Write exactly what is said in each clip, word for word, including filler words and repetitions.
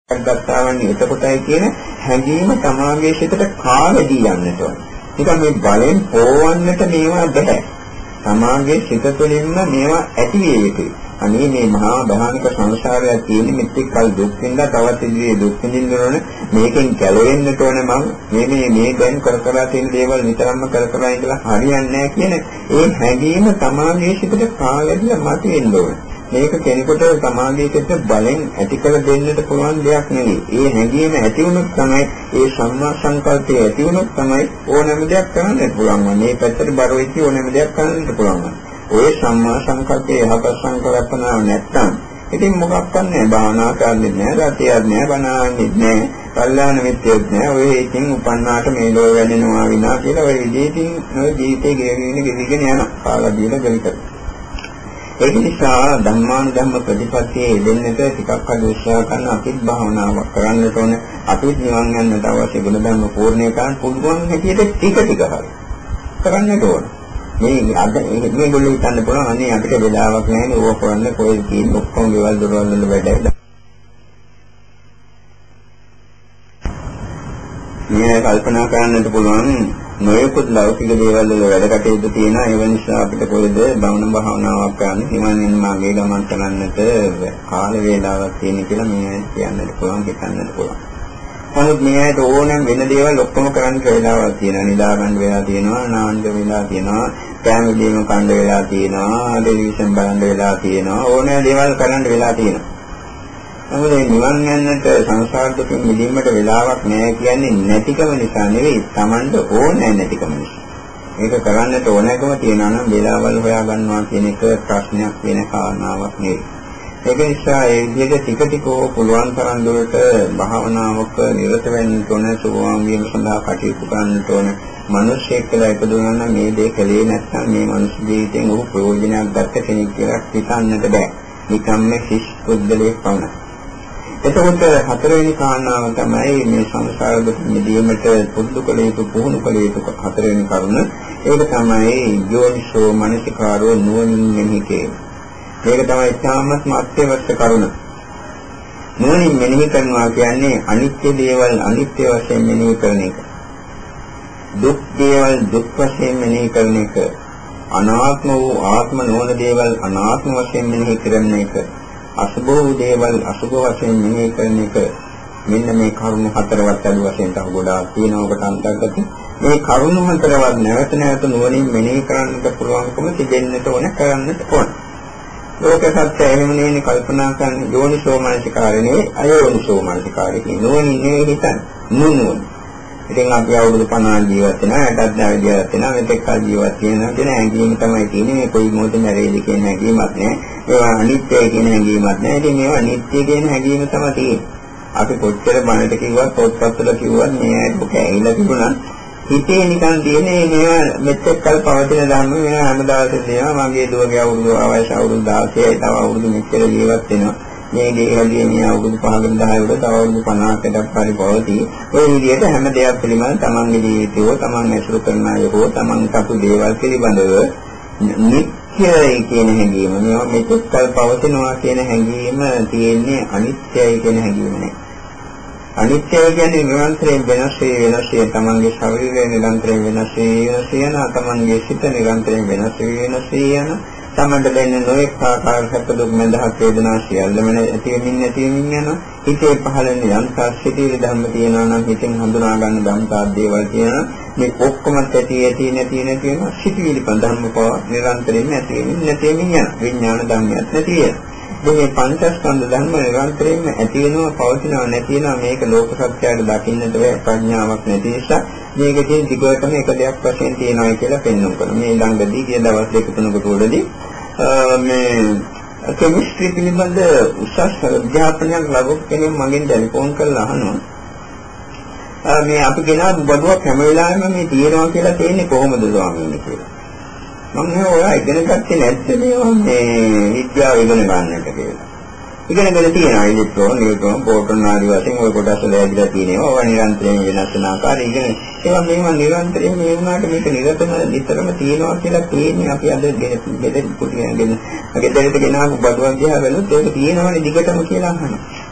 ගත්තාවන්නේ එතකොටයි කියන හැඟීම තමාගේ සිතට කාවැදී යන්නට ඕන. නිකන් මේ බලෙන් පෝවන්නට මේවා බෑ. තමාගේ සිත තුළින්ම මේවා ඇති විය යුතුයි. අනේ මේ මහා භයානක සංසාරය තියෙන මෙතෙක් කල දුක් විඳලා තවත් ඉදිරියේ දුක් විඳින්න ඕන මේකෙන් ගැලවෙන්නට ඕන මම මේ මේ මේ දැන් කර කර තියෙන දේවල් නිතරම කර කර ඉඳලා හරියන්නේ නැහැ කියන ඒ හැඟීම තමාගේ සිතට කාවැදීලා මතුවෙන්න ඕන. මේක කෙනෙකුට සමාධියකට බලෙන් ඇති කර දෙන්නට පුළුවන් දෙයක් නෙවෙයි. ඒ හැඟීම ඇති වුණොත් තමයි ඒ සම්මා සංකල්පය ඇති වුණොත් තමයි ඕනෑම දෙයක් කරන්න පුළුවන්. මේ පැත්තට බර වෙච්ච ඕනෑම දෙයක් කරන්න පුළුවන්. ඔය සම්මා සංකල්පයේ යහපත් සංකල්පනාව නැත්තම් ඉතින් මොකක් කරන්නේ? භාවනා කරන්නේ නැහැ, රතියක් නැහැ, බණාන්නේ නැහැ, කල්යාණ මිත්‍රයෙක් නැහැ. ඔය ඉතින් උපන්නාට මේ ලෝ වැඩෙනවා විනා කියලා ඔය විදිහකින් ඔය ජීවිතේ ගෙවිගෙන ගෙවිගෙන යන කාලා දීලා ගලි කරනවා. ඒක නිසා ධම්මාන ධම්ම ප්‍රතිපත්තියේ යෙදෙන්නට ටිකක් අඩු උත්සාහ කරන අපිත් භාවනාවක් කරන්නට ඕන. අපිත් නිවන් යන්නට අවශ්‍ය ගුණ ධර්ම පූර්ණේ කරන්න පුළුවන් හැටියට ටික ටික හරි කරන්නට ඕන. මේ අද මේගොල්ලෝ හිතන්න පුළුවන් අනේ අපිට වෙලාවක් නැහැ නේ ඕක කරන්න කොහෙද තියෙන්නේ ඔක්කොම ගෙවල් දොරවල් වල වැඩ. මේ කල්පනා කරන්නට පුළුවන් නොයෙකුත් ලෞකික දේවල් වල වැඩ කටයුතු තියෙනවා. ඒ නිසා අපිට කොහෙද භවන භාවනාවක් කරන්න හිමන් යන මාගේ ගමන් කරන්නට කාල වේලාවක් තියෙන කියලා මේ කියන්නට පුළුවන් හිතන්නට පුළුවන්. නමුත් මේ ඇයිට ඕනෑම වෙන දේවල් ඔක්කොම කරන්න වේලාවක් තියෙනවා. නිදා ගන්න වෙලා තියෙනවා, නාන්න වෙලා තියෙනවා, කෑම බීම කන්න වෙලා තියෙනවා, ටෙලිවිෂන් බලන්න වෙලා තියෙනවා, ඕනෑම දේවල් කරන්න වෙලා තියෙනවා. නමුත් මේ නිවන් යන්නට සංසාර දුකින් මිදීමට වෙලාවක් නැහැ කියන්නේ නැතිකම නිසා නෙවෙයි, Tamanට ඕනෑ නැතිකම නිසා. මේක කරන්නට ඕනෑකම තියෙනවා නම් වෙලාවල් හොයා ගන්නවා කියන එක ප්‍රශ්නයක් වෙන කාරණාවක් නෙවෙයි. ඒක නිසා ඒ විදිහට ටික ටික පුළුවන් තරම් දුරට භාවනාවක නිරත වෙන්න ඕන, සෝවාන් වීම සඳහා කටයුතු කරන්නට ඕන. මිනිස්සෙක් කියලා ඉපදුණා නම් මේ දේ කලේ නැත්නම් මේ මනුස්ස ජීවිතයෙන් ඔහු ප්‍රයෝජනයක් ගන්න කෙනෙක් කියලා හිතන්නට බෑ. නිකම්ම හිස් පුද්ගලයෙක් පමණයි. එතකොට හතරවෙනි කාරණාව තමයි මේ සංසාර දුක මිදීමට පුරුදු කළ යුතු පුහුණු කළ යුතු හතරවෙනි කරුණ. ඒක තමයි යෝනිසෝ මනසිකාරෝ නුවණින් මෙනෙහි කිරීම. මේක තමයි සාමත්ම අත්‍යවශ්‍ය කරුණ. නුවණින් මෙනෙහි කරනවා කියන්නේ අනිත්‍ය දේවල් අනිත්‍ය වශයෙන් මෙනෙහි කරන එක. දුක් දේවල් දුක් වශයෙන් මෙනෙහි කරන එක. අනාත්ම වූ ආත්ම නොවන දේවල් අනාත්ම වශයෙන් මෙනෙහි කරන එක. අසුභ වූ දේවල් අසුභ වශයෙන් මෙනෙහි කරන එක. මෙන්න මේ කරුණු හතරවත් අඩු වශයෙන් තව ගොඩාක් තියෙනවකට අන්තර්ගත. මේ කරුණු හතරවත් නැවත නැවත නුවණින් මෙනෙහි කරන්නට පුළුවන්කම තිබෙන්නට ඕන, කරන්නට ඕන. ලෝක සත්‍ය එහෙම නෙවෙයි කල්පනා කරන යෝනිසෝ මනසිකාරනේ අයෝනිසෝ මනසිකාරේ කියන නුවණින් නෙවෙයි හිතන්නේ. නුනුවණ. ඉතින් අපි අවුරුදු පනහක් ජීවත් වෙනවා, හැටක් දහයක් ජීවත් වෙනවා, මෙතෙක් කල් ජීවත් වෙනවා කියන හැඟීම තමයි තියෙන්නේ. මේ කොයි මොහොතේ මැරෙයිද කියන හැඟීමක් නැහැ. ඒවා අනිත්‍යයි කියන හැඟීමක් නැහැ. ඉතින් මේවා අනිත්‍ය කියන හැඟීම තමයි තියෙන්නේ. අපි කොච්චර බණට කිව්වත් පොත්පත්වල කිව්වත් මේ ඇයි ඇහිලා තිබුණා. හිතේ නිකන් තියෙන්නේ මේවා මෙතෙක් කල් පවතින ධර්ම මේවා හැමදාම තියෙනවා. මගේ දුවගේ අවුරුදු අවයස අවුරුදු දහසයි, තව අවුරුදු මෙච්චර ජීවත් වෙනවා. මේ ගේ මේ අවුරුදු පහකට දහයකට තව අවුරුදු පනහකටත් පරි පවතී. ඔය විදිහට හැම දෙයක් පිළිබඳව තමන්ගේ ජීවිතය, තමන් ඇසුරු කරන අය හෝ තමන් කපු දේවල් පිළිබඳව නිත්‍යයි කියන හැඟීම, මේවා මෙතෙක් කල් පවතිනවා කියන හැඟීම තියෙන්නේ අනිත්‍යයි කියන හැඟීම නේ. අනිත්‍යය කියන්නේ නිරන්තරයෙන් වෙනස් වෙ වෙනස් වෙ තමන්ගේ ශරීරය නිරන්තරයෙන් වෙනස් වෙ වෙනස් වෙන, තමන්ගේ සිත නිරන්තරයෙන් වෙනස් වෙ වෙනස් වෙන, තමන්ට දැනෙන නොඑක ආකාර සැප දුක් මඳහත් වේදනා සියල්ලම ඇතිවෙමින් නැතිවෙමින් යනවා. හිතේ පහළෙන යම්තා සිටිවිලි ධර්ම තියෙනවා නම් හිතෙන් හඳුනා ගන්න ධම්මතා දේවල් තියෙනවා. මේ ඔක්කොම ඇති ඇති නැති නැති වෙනවා. සිටිවිලි ධර්ම පව නිරන්තරයෙන් ඇතිවෙමින් නැතිවෙමින් යනවා. විඥාන ධර්මයක් නැති වෙනවා. මේ පංචස්කන්ධ ධර්ම නිරන්තරයෙන්ම ඇති වෙනවා, පවතිනවා, නැති වෙනවා. මේක ලෝක සත්‍යයට දකින්නට ප්‍රඥාවක් නැති නිසා මේකේ දිගටම එක දෙයක් වශයෙන් තියෙනවා කියලා පෙන්වන්න කරනවා. මේ ළඟදී ගිය දවස් දෙක තුනකට උඩදී මේ කෙමිස්ට්‍රි පිළිබඳ උසස් අධ්‍යාපනයක් ලැබුව කෙනෙක් මගෙන් ටෙලිෆෝන් කරලා අහනවා මේ අපි ගෙනා බඩුවක් හැම වෙලාවෙම මේ තියෙනවා කියලා තේන්නේ කොහොමද ස්වාමීනි කියලා. මම නෝ ඉගෙන ගත්තේ නැත්නම් මේ විද්‍යාව ඉගෙන ගන්නට කියලා. ඉගෙනගෙන තියෙනවා ඉලෙක්ට්‍රෝන, නියුට්‍රෝන, ප්‍රෝටෝන ආදී වශයෙන් ওই කොටස් වල ඇදලා තියෙනවා. ඒවා නිරන්තරයෙන් වෙනස් වෙන ආකාරය ඉගෙන ඒවා මේවා නිරන්තරයෙන් මේ වුණාට මේක නිරතම නිතරම තියෙනවා කියලා තේන්නේ අපි අද ගෙදර කුටියගෙන ගෙදරට ගෙනාවු බඩුවක් දිහා බලුවොත් ඒක තියෙනවනේ දිගටම කියලා අහනවා.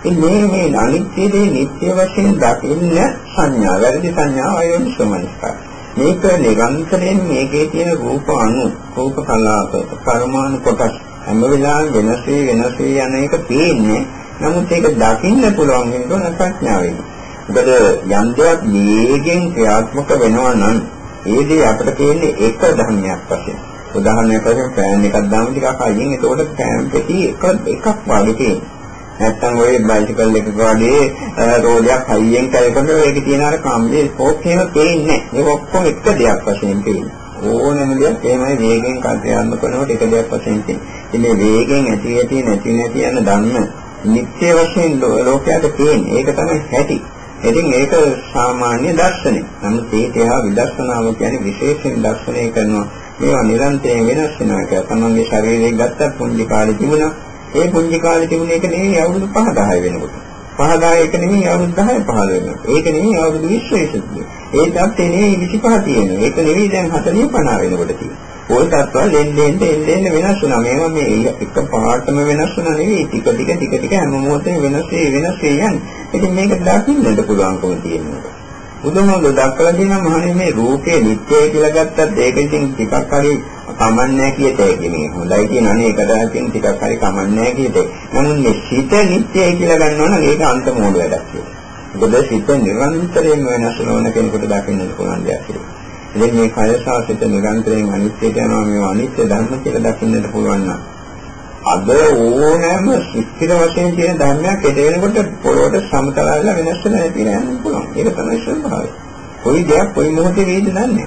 මේ මේ අනිත්‍යයේ නිත්‍ය වශයෙන් දකින්න සංඥා, වැරදි සංඥා අයෝනිසමනස්කාර. මේක නිරන්තරයෙන් මේකේ තියෙන රූප අණු, රූප කලාප, පරමාණු කොටස් හැම වෙලාවෙම වෙනස් වී වෙනස් වී යන එක පේන්නේ. නමුත් ඒක දකින්න පුළුවන් වෙන ප්‍රඥාවෙන්. මොකද යම් දෙයක් වේගෙන් ක්‍රියාත්මක වෙනවා නම් ඒ දේ අපිට තියෙන්නේ එක ධර්මයක් වශයෙන්. උදාහරණයක් වශයෙන් ෆෑන් එකක් දාමු ටිකක් අයින් එතකොට ෆෑන් පෙටි එක එකක් වගේ තියෙනවා. නැත්තම් ඔය බයිසිකල් එකක වගේ රෝදයක් හයියෙන් කරකවන ඒකේ තියෙන අර කම්බේ ස්පෝක් එහෙම පේන්නේ නැහැ. ඒක ඔක්කොම එක දෙයක් වශයෙන් පේන්නේ. ඕනෑම දෙයක් එහෙමයි වේගෙන් ක්‍රියාත්මක කරනකොට එක දෙයක් වශයෙන් තියෙන්නේ. ඉතින් මේ වේගෙන් ඇති ඇති නැති නැති යන ධර්ම නිත්‍ය වශයෙන් ලෝකයට පේන්නේ. ඒක තමයි ඇති. ඉතින් ඒක සාමාන්‍ය දර්ශනය. නමුත් ඒකේ විදර්ශනාව කියන්නේ විශේෂයෙන් දර්ශනය කරනවා. මේවා නිරන්තරයෙන් වෙනස් වෙනවා කියලා. තමන්ගේ ශරීරය ගත්තත් පුංචි කාලේ තිබුණා. ඒ පුංචි කාලේ තිබුණ එක නෙවෙයි අවුරුදු පහ දහය වෙනකොට. පහ දහය එක නෙවෙයි අවුරුදු දහය පහළ වෙනකොට. ඒක නෙවෙයි අවුරුදු විස්ස විසුද්ධිය. ඒ තත්ත්වේ නෙවෙයි විසිපහ තියෙනවා. ඒක නෙවෙයි දැන් හතළිය පනහ වෙනකොට තියෙන්නේ. ওই තත්ත්වවල එන්න එන්න එන්න වෙනස් වෙනවා. මේවා මේ එක පාටම වෙනස් වෙනා නෙවෙයි. ටික ටික ටික ටික හැම මොහොතේම වෙනස් වෙයි වෙනස් වෙයි යන්නේ. ඉතින් මේක දකින්නට පුළුවන්කම තියෙනවා. බුදුමහාමුදුරුවෝ දක්වලා දෙනවා මහණෙනි මේ රූපේ නිත්‍යයි කියලා ගත්තත් ඒක ඉතින් ටිකක් හරි කමන්නේ කියතේ කියන්නේ. හොඳයි කියන අනේකටකින් ටිකක් හරි කමන්නේ කියතේ. නමුත් මේ සිත නිත්‍යයි කියලා ගන්නවා නම් ඒක අන්ත මොඩ වැඩක් කියලා. මොකද සිත නිරන්තරයෙන්ම වෙනස් වෙන කෙනෙකුට දකින්න පුළුවන් දෙයක් කියලා. ඉතින් මේ කය සාසිත නිරන්තරයෙන් අනිත්‍යයට යනවා මේ අනිත්‍ය ධර්ම කියලා දකින්නට පුළුවන් නම් අද ඕනෑම ස්ථිර වශයෙන් තියෙන ධර්මයක් එද වෙනකොට පොළොවට සමතලලා වෙනස් වෙලා නැති නෑන්න පුළුවන්. ඒක තමයි ස්වභාවය. කොයි දෙයක් කොයි මොහොතේ වේද දන්නේ.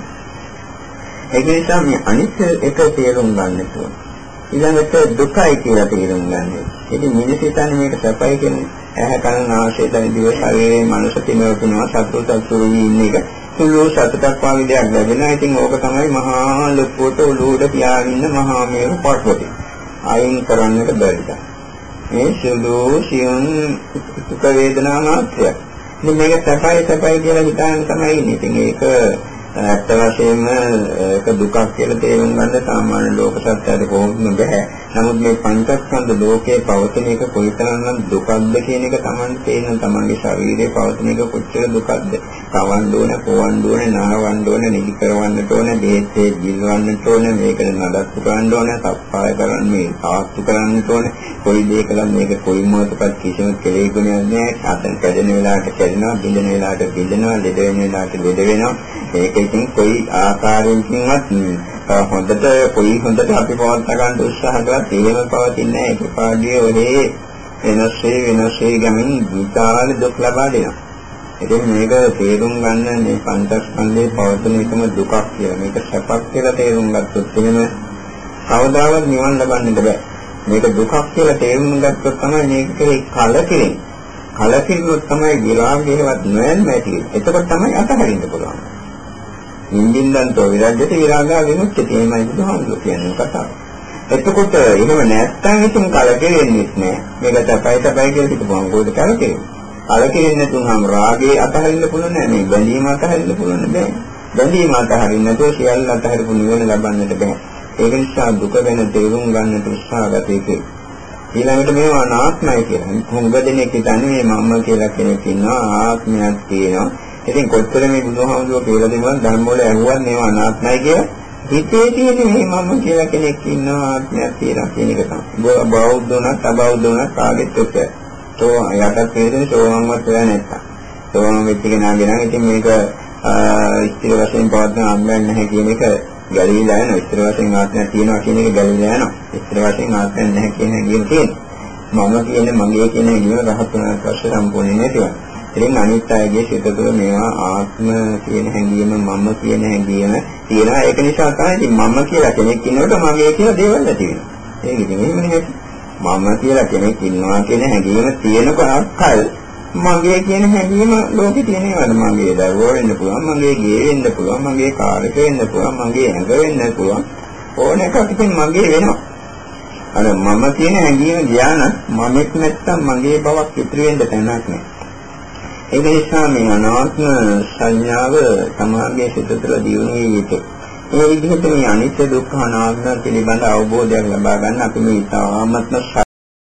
ඒක නිසා මේ අනිත්‍ය එක තේරුම් ගන්න ඕන. ඊළඟට දුකයි කියලා තේරුම් ගන්න. ඉතින් මිනිස් හිතන්නේ මේක සැපයි කියන්නේ ඇහැ කන නාසය දන දිව ශරීරයේ මනස තිනවතුනවා සතුට සතුරු ඉන්න එක සුළු සතුටක් වගේ දෙයක් ලැබෙනවා. ඉතින් ඕක තමයි මහා ලොකුට උඩ පියාගෙන ඉන්න මහා මේරු පර්වතය. අයින් කරන්නට බැරිද? මේ සුළු සියුම් සුඛ වේදනා මාත්‍රයක්. ඉතින් මේක සැපයි සැපයි කියලා හිතාගෙන තමයි ඉන්නේ. ඉතින් ඒක ඇත්ත වශයෙන්ම ඒක දුකක් කියලා තේරුම් ගන්න සාමාන්‍ය ලෝක සත්‍යයට කොහොමද බෑ. නමුත් මේ පංචස්කන්ධ ලෝකයේ පවතින එක කොයිතරම්නම් දුකක්ද කියන එක Taman තේරෙන තමන්ගේ ශරීරයේ පවතින එක කොච්චර දුකක්ද. කවන්න ඕන, පොවන්න ඕන, නාවන්න ඕන, නිදි කරවන්නට ඕන, දේහේ ජීවවන්නට ඕන, මේකට නඩත්තු කරන්න ඕන, සප්පාය කරන්න මේ සාස්තු කරන්නට ඕන. කොයි දෙයකවත් මේක කොයි මොහොතකවත් කිසිම කෙලෙ ගුණයක් නැහැ. අතන කැඩෙන වෙලාවට කැඩෙනවා, බිඳෙන වෙලාවට බිඳෙනවා, ලෙඩ වෙන වෙලාවට ලෙඩ වෙනවා. ඒක ඉතින් කොයි ආකාරයකින්වත් හොඳට කොයි හොඳට අපි පවත් ගන්න උත්සාහ කළත් එහෙම පවතින්නේ නැහැ. ඒක පාඩියේ ඔලේ වෙනස් වේ වෙනස් වේ ගමින් විතාල දුක් ලබා දෙනවා. ඉතින් මේක තේරුම් ගන්න මේ පංචස්කන්ධයේ පවතින එකම දුකක් කියලා. මේක සැපක් කියලා තේරුම් ගත්තොත් එහෙම කවදාවත් නිවන් ලබන්නට බෑ. මේක දුකක් කියලා තේරුම් ගත්තොත් තමයි මේක කෙරේ කලකිරීම. කලකිරීමක් තමයි විරාගයවත් නොයන්ම ඇති. එතකොට තමයි අතහරින්න පුළුවන්. ඉන්දින්දන්තෝ විරාජ්‍යත විරාගා විමුක්තිය එහෙමයි බුදුහාමුදුරුවෝ කියන්නේ කතාව. එතකොට එහෙම නැත්නම් ඉතින් කලකිරෙන්නේ නැහැ. මේක තමයි තමයි කියලා හිතපුවම කොහෙද කලකිරෙන්නේ? කලකිරෙන්නේ නැතුනම රාගේ අතහරින්න පුළුවන් නෑ. මේ බැඳීම අතහරින්න පුළුවන් නෑ. බැඳීම අතහරින්න නැතුව සියල්ල අතහරිපු නිවන ලබන්නට බෑ. ඒක නිසා දුක ගැන තේරුම් ගන්නට උත්සාහ ගත යුතුයි. ඊළඟට මේවා අනාත්මයි කියලා. හුඟ දෙනෙක් හිතන්නේ මේ මම කියලා කෙනෙක් ඉන්නවා ආත්මයක් තියෙනවා. ඉතින් කොච්චර මේ බුදුහාමුදුරුවෝ කියලා දෙනවා ධර්ම වල ඇහුවත් මේවා අනාත්මයි කියලා හිතේ තියෙන මේ මම කියලා කෙනෙක් ඉන්නවා ආත්මයක් තියෙනවා කියන එක තමයි. බෞද්ධ උනත් අබෞද්ධ උනත් කාගෙත් ඔක. තෝ යටත් වේදෙන සෝවන්වත් වෙලා නැත්තම්. සෝවන් වෙච්ච කෙනා ගැන ඉතින් මේක ස්ථිර වශයෙන් පවත්වන්න අම්බෙන්නේ නැහැ කියන එක ගැලවිලා යනවා. ස්ථිර වශයෙන් ආත්මයක් තියෙනවා කියන එක ගැලවිලා යනවා. ස්ථිර වශයෙන් ආත්මයක් නැහැ කියන එක කියන තියෙනවා. මම කියන්නේ මගේ කියන එක රහත් වෙනාට පස්සේ සම්පූර්ණ නැතිවෙනවා. ඉතින් අනිත් අයගේ සිත තුළ මේවා ආත්ම කියන හැඟීම මම කියන හැඟීම තියෙනවා. ඒක නිසා තමයි ඉතින් මම කියලා කෙනෙක් ඉන්නකොට මගේ කියලා දේවල් නැති වෙනවා. ඒක ඉතින් එහෙම නෙවෙයි. මම කියලා කෙනෙක් ඉන්නවා කියන හැඟීම තියෙනකොට කල් මගේ කියන හැඟීම ලෝකේ තියෙනවද? මගේ දරුවෝ වෙන්න පුළුවන්, මගේ ගේ වෙන්න පුළුවන්, මගේ කාර් එක වෙන්න පුළුවන්, මගේ ඇඟ වෙන්න පුළුවන්. ඕන එකක් ඉතින් මගේ වෙනවා. අර මම කියන හැඟීම ගියා නම් මමෙක් නැත්තම් මගේ බවක් ඉතිරි වෙන්න තැනක් නැහැ. ඒ නිසා මේ අනාත්ම සංඥාව සමාගයේ සිත තුළ දියුණු වී යුතුයි. මේ විදිහට මේ අනිත්‍ය දුක්ඛ අනාත්ම පිළිබඳ අවබෝධයක් ලබා ගන්න අපි මේ ඉතාමත්ම